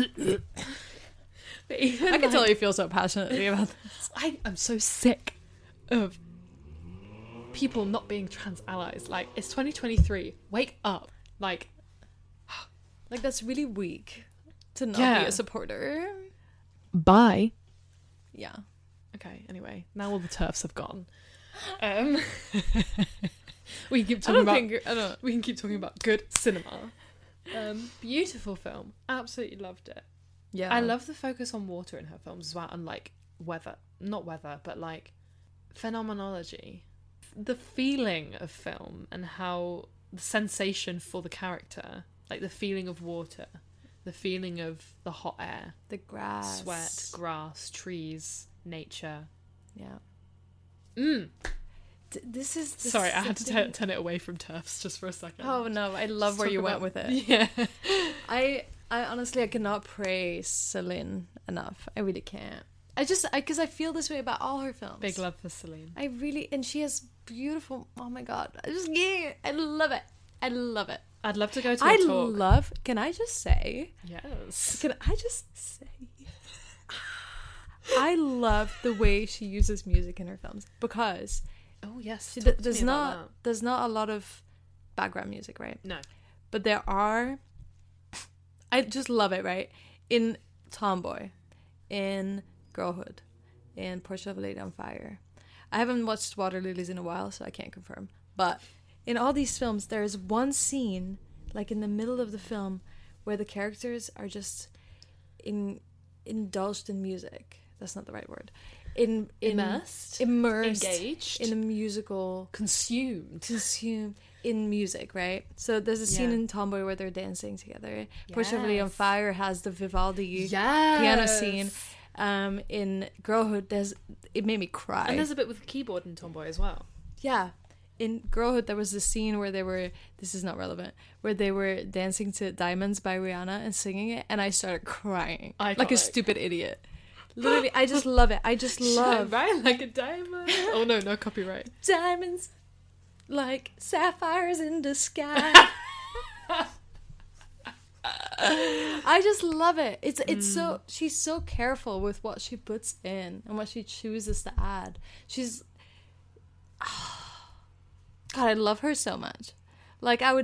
I can tell you feel so passionately about this. I'm so sick of people not being trans allies. Like, it's 2023. Wake up. Like, that's really weak to not Yeah. be a supporter. bye. Yeah. Okay, anyway, now all the turfs have gone. We can keep talking we can keep talking about good cinema. Beautiful film. Absolutely loved it. Yeah. I love the focus on water in her films as well, and like not weather, but like phenomenology. The feeling of film and how the sensation for the character, like the feeling of water, the feeling of the hot air, the grass, sweat, grass, trees, nature. Yeah. This is Sorry, I had to turn it away from turfs just for a second. Oh no, I love where you went with it. Yeah. I honestly, I cannot praise Celine enough. I really can't. Because I feel this way about all her films. Big love for Celine. I really, and she has beautiful, oh my god, I love it. I love it. I'd love to go to a talk. Can I just say? Yes. Can I just say? I love the way she uses music in her films, because Oh yes. there's not a lot of background music, right? No. But there are. I just love it, right? In Tomboy, in Girlhood, in Portrait of a Lady on Fire. I haven't watched Water Lilies in a while, so I can't confirm. But in all these films, there is one scene, like in the middle of the film, where the characters are just indulged in music. That's not the right word. Immersed, engaged in a musical, consumed in music, right? So there's a scene in Tomboy where they're dancing together. Portrait of a Lady on Fire has the Vivaldi piano scene. In Girlhood, it made me cry. And there's a bit with the keyboard in Tomboy as well. Yeah. In Girlhood, there was this scene where this is not relevant, where they were dancing to Diamonds by Rihanna and singing it, and I started crying like a stupid idiot. Literally, I just love it. I just love... Right? Like a diamond. Oh no, no copyright. Diamonds like sapphires in the sky. I just love it. It's so... She's so careful with what she puts in and what she chooses to add. She's... God, I love her so much. Like, I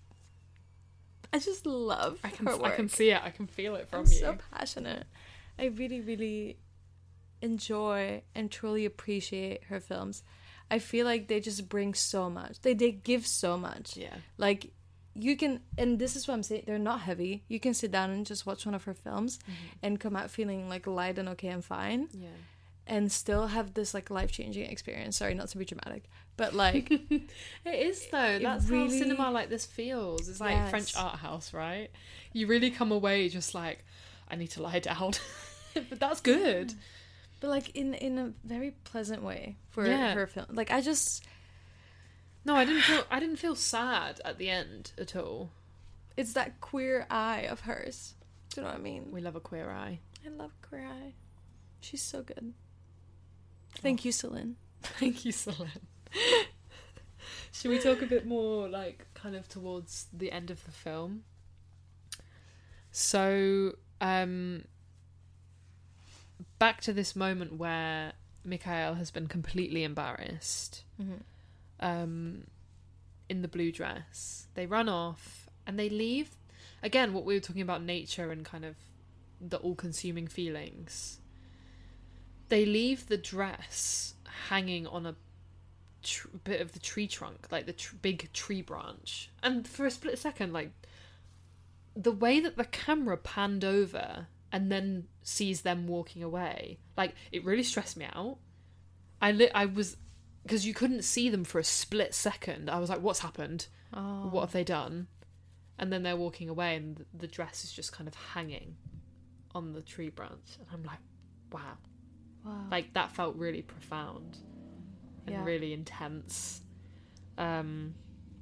just love her work. I can see it. I can feel it from I'm you. so passionate. I really, really enjoy and truly appreciate her films. I feel like they just bring so much. They give so much. Yeah. Like, you can, and this is what I'm saying, they're not heavy. You can sit down and just watch one of her films and come out feeling like light and okay and fine. Yeah. And still have this like life-changing experience. Sorry, not to be dramatic, but like it is though. That's really, how cinema like this feels. It's like French art house, right? You really come away just like, I need to lie down. But that's good. But like in a very pleasant way for her film. Like I didn't feel sad at the end at all. It's that queer eye of hers. Do you know what I mean? We love a queer eye. I love queer eye. She's so good. Thank you, Celine. Thank you, Celine. Should we talk a bit more, like, kind of towards the end of the film? So, back to this moment where Mikhail has been completely embarrassed in the blue dress. They run off and they leave. Again, what we were talking about, nature and kind of the all-consuming feelings. They leave the dress hanging on a bit of the tree trunk, like the big tree branch. And for a split second, like, the way that the camera panned over and then sees them walking away, like, it really stressed me out. I was, because you couldn't see them for a split second. I was like, what's happened? What have they done? And then they're walking away and the dress is just kind of hanging on the tree branch. And I'm like, wow. Like, that felt really profound and really intense. And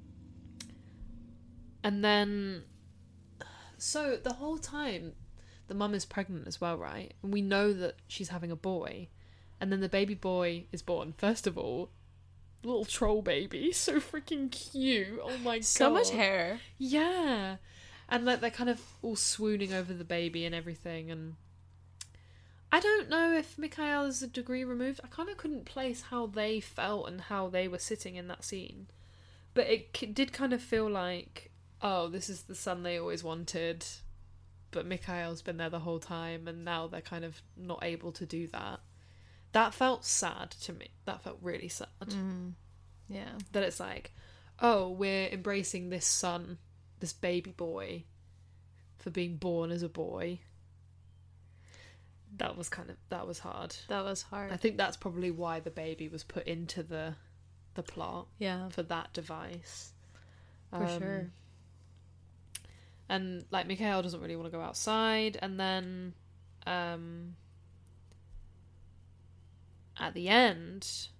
then, so the whole time the mum is pregnant as well, right? And we know that she's having a boy. And then the baby boy is born. First of all, little troll baby, so freaking cute. Oh my god. So much hair. Yeah. And like they're kind of all swooning over the baby and everything. And I don't know if Mikhail is a degree removed. I kind of couldn't place how they felt and how they were sitting in that scene. But it did kind of feel like, oh, this is the son they always wanted. But Mikhail's been there the whole time and now they're kind of not able to do that. That felt sad to me. That felt really sad. Yeah. That it's like, oh, we're embracing this son, this baby boy, for being born as a boy. That was hard. That was hard. I think that's probably why the baby was put into the plot. Yeah. For that device. For sure. And like Mikhail doesn't really want to go outside, and then at the end,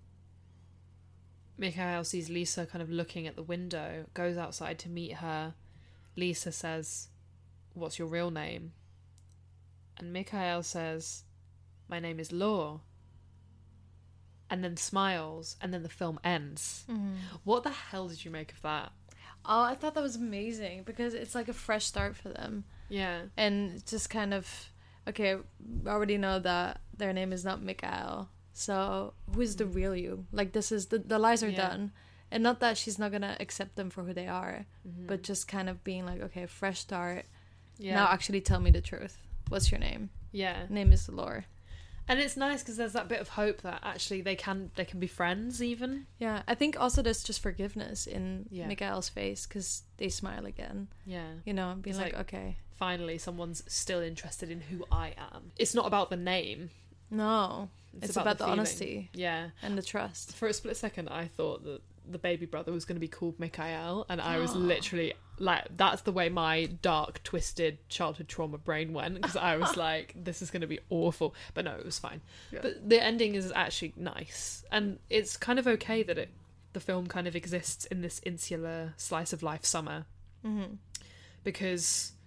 Mikhail sees Lisa kind of looking at the window, goes outside to meet her. Lisa says, "What's your real name?" And Mikhail says, "My name is Law." And then smiles, and then the film ends. What the hell did you make of that? Oh, I thought that was amazing because it's like a fresh start for them. Yeah. And just kind of, okay, we already know that their name is not Mikhail. So who is the real you? Like, this is, the lies are done. And not that she's not going to accept them for who they are, but just kind of being like, okay, fresh start. Yeah. Now actually tell me the truth. What's your name? Yeah. Name is Lore. And it's nice because there's that bit of hope that actually they can be friends even. Yeah, I think also there's just forgiveness in Mikhail's face because they smile again. Yeah. You know, being like, okay. Finally, someone's still interested in who I am. It's not about the name. No. It's about the honesty. Yeah. And the trust. For a split second, I thought that the baby brother was going to be called Mikhail, and I was literally like, that's the way my dark, twisted childhood trauma brain went, because I was like, this is going to be awful. But no, it was fine. Yeah. But the ending is actually nice, and it's kind of okay that the film kind of exists in this insular slice of life summer, because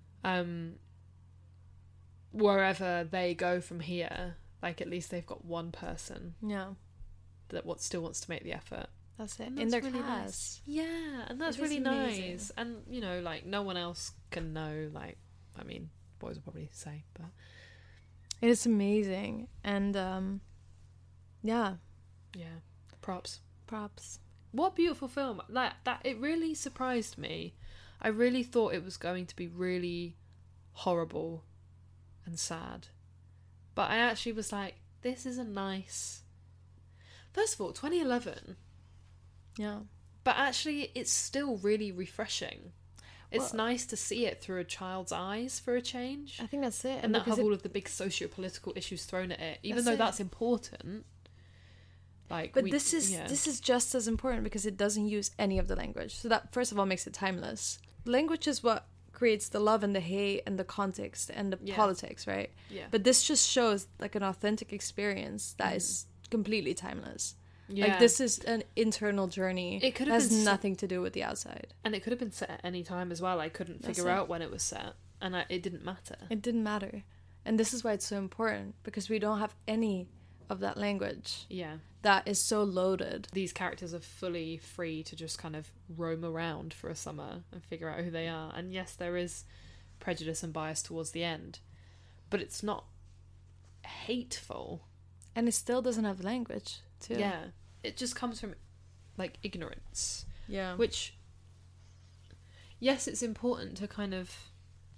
wherever they go from here, like, at least they've got one person that still wants to make the effort. That's it. In their really class. Nice. Yeah, and that's really nice. And, you know, like, no one else can know, like, I mean, boys will probably say, but... It is amazing. And, yeah. Yeah. Props. What a beautiful film. Like, that, it really surprised me. I really thought it was going to be really horrible and sad. But I actually was like, this is a nice... First of all, 2011... Yeah. But actually, it's still really refreshing. It's nice to see it through a child's eyes for a change. I think that's it. And not have all of the big socio-political issues thrown at it, even though that's important. Like, but this is just as important because it doesn't use any of the language. So that, first of all, makes it timeless. Language is what creates the love and the hate and the context and the politics, right? Yeah. But this just shows, like, an authentic experience that is completely timeless. Yeah. Like, this is an internal journey. It could have has nothing to do with the outside. And it could have been set at any time as well. I couldn't figure out when it was set. And it didn't matter. It didn't matter. And this is why it's so important. Because we don't have any of that language Yeah. that is so loaded. These characters are fully free to just kind of roam around for a summer and figure out who they are. And yes, there is prejudice and bias towards the end, but it's not hateful. And it still doesn't have language, too. Yeah. It just comes from, like, ignorance. Yeah. Which, yes, it's important to kind of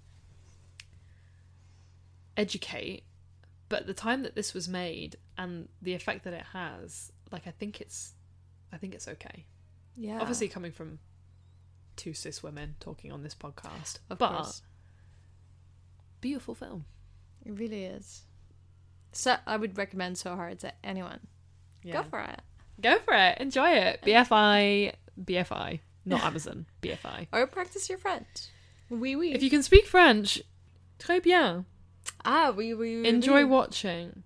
educate, but the time that this was made and the effect that it has, like, I think it's okay. Yeah. Obviously coming from two cis women talking on this podcast. Of but course. Beautiful film. It really is. So I would recommend So Hard to anyone. Yeah. Go for it. Go for it. Enjoy it. BFI. Not Amazon. BFI. Or practice your French. Oui, oui. If you can speak French, très bien. Ah, oui, oui, oui. Enjoy oui. watching.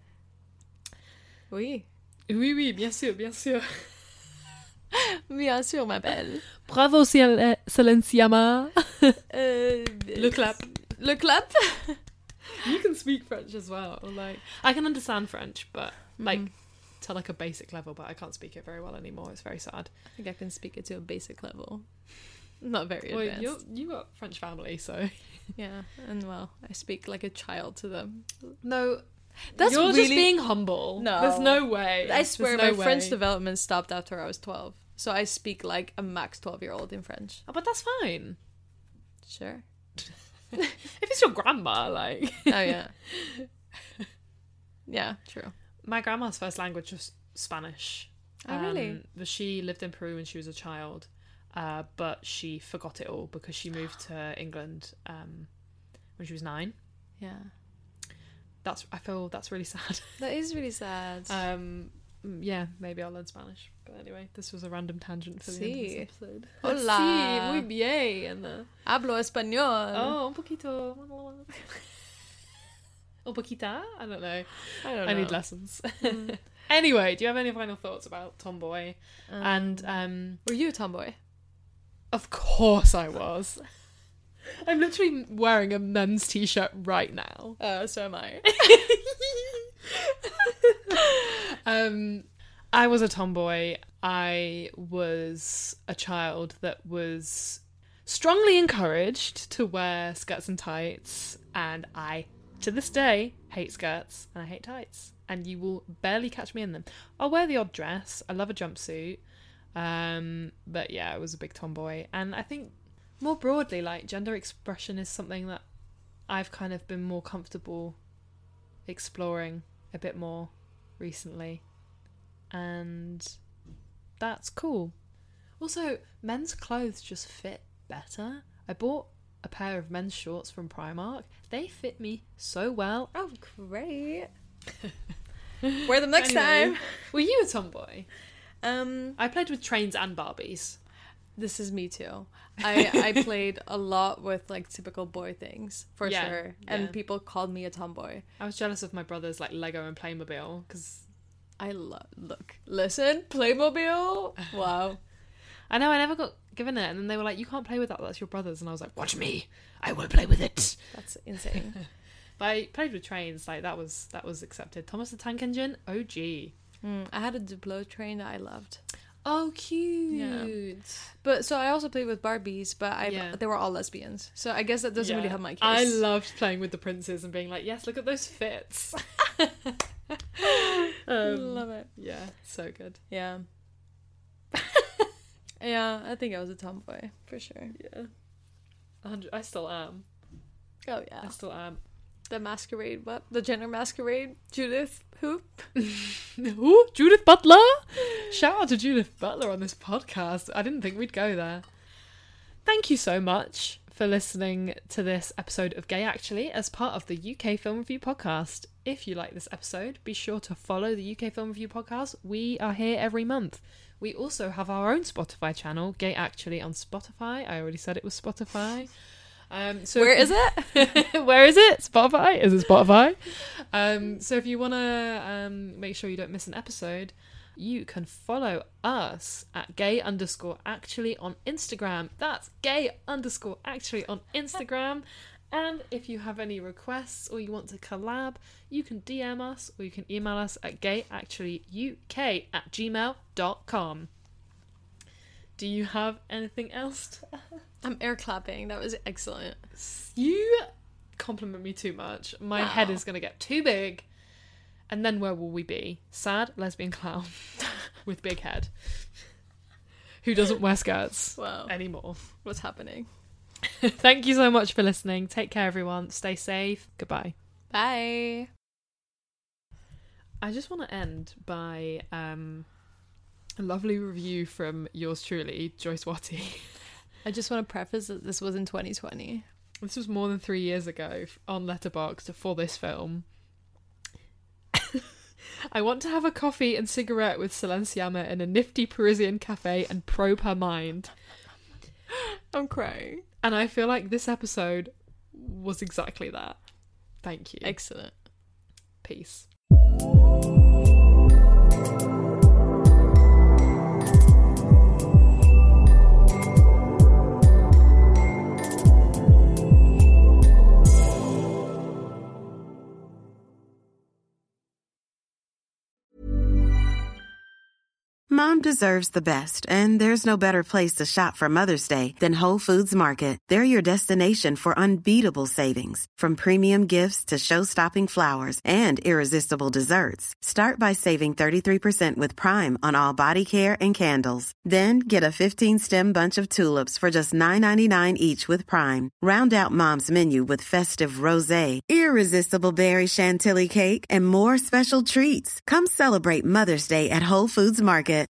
Oui. Oui, oui, bien sûr, bien sûr. Bien sûr, ma belle. Bravo, Silenciama. Le clap. Le clap? You can speak French as well. Like, I can understand French, but like to like a basic level, but I can't speak it very well anymore. It's very sad. I think I can speak it to a basic level. Not very Well, advanced. you got French family, so Yeah, and well, I speak like a child to them. no. That's You're really... just being humble. No. There's no way. I swear There's no my French way. development stopped after I was 12. So I speak like a max 12-year-old in French. Oh, but that's fine. Sure. If it's your grandma, like. Oh, yeah. Yeah, true. My grandma's first language was Spanish. Oh, really? But she lived in Peru when she was a child, but she forgot it all because she moved to England when she was 9. Yeah. I feel that's really sad. That is really sad. Yeah, maybe I'll learn Spanish. But anyway, this was a random tangent for the end of this episode. Hola. Sí, muy bien. Hablo español. Oh, un poquito. Un poquita? I don't know. I don't know. I need lessons. Anyway, do you have any final thoughts about Tomboy? And Were you a tomboy? of course I was. I'm literally wearing a men's t-shirt right now. So am I. I was a tomboy. I was a child that was strongly encouraged to wear skirts and tights, and I, to this day, hate skirts and I hate tights, and you will barely catch me in them. I'll wear the odd dress. I love a jumpsuit. But yeah, I was a big tomboy, and I think more broadly, like, gender expression is something that I've kind of been more comfortable exploring a bit more recently, and that's cool. Also, men's clothes just fit better. I bought a pair of men's shorts from Primark. They fit me so well. Oh, great. Wear them next Anyway, time. Were you a tomboy? Um, I played with trains and Barbies. This is me too. I played a lot with like typical boy things for Yeah, sure, and yeah. people called me a tomboy. I was jealous of my brothers like Lego and Playmobil because Listen, Playmobil. Wow. I know I never got given it, and then they were like, "You can't play with that. That's your brother's." And I was like, "Watch me! I will play with it." That's insane. But I played with trains. Like that was accepted. Thomas the Tank Engine. OG. I had a Duplo train that I loved. Oh, cute. Yeah. But so I also played with Barbies, but they were all lesbians. So I guess that doesn't really have my case. I loved playing with the princes and being like, "Yes, look at those fits." Love it. Yeah, so good. Yeah. Yeah, I think I was a tomboy for sure. Yeah. I still am. Oh yeah. I still am. The masquerade, what? The gender masquerade? Judith Hoop? Who? Judith Butler? Shout out to Judith Butler on this podcast. I didn't think we'd go there. Thank you so much for listening to this episode of Gay Actually as part of the UK Film Review Podcast. If you like this episode, be sure to follow the UK Film Review Podcast. We are here every month. We also have our own Spotify channel, Gay Actually, on Spotify. I already said it was Spotify. So Where is it? Where is it? Spotify? Is it Spotify? So if you want to make sure you don't miss an episode, you can follow us at gay_actually on Instagram. That's gay_actually on Instagram. And if you have any requests or you want to collab, you can DM us or you can email us at gayactuallyuk@gmail.com. Do you have anything else? I'm air clapping. That was excellent. You compliment me too much. My head is going to get too big. And then where will we be? Sad lesbian clown with big head. Who doesn't wear skirts anymore. What's happening? Thank you so much for listening. Take care, everyone. Stay safe. Goodbye. Bye. I just want to end by a lovely review from yours truly, Joyce Watty. I just want to preface that this was in 2020. This was more than 3 years ago on Letterboxd for this film. I want to have a coffee and cigarette with Silenciama in a nifty Parisian cafe and probe her mind. I'm crying. And I feel like this episode was exactly that. Thank you. Excellent. Peace. Mom deserves the best, and there's no better place to shop for Mother's Day than Whole Foods Market. They're your destination for unbeatable savings, from premium gifts to show-stopping flowers and irresistible desserts. Start by saving 33% with Prime on all body care and candles. Then get a 15-stem bunch of tulips for just $9.99 each with Prime. Round out Mom's menu with festive rosé, irresistible berry chantilly cake, and more special treats. Come celebrate Mother's Day at Whole Foods Market.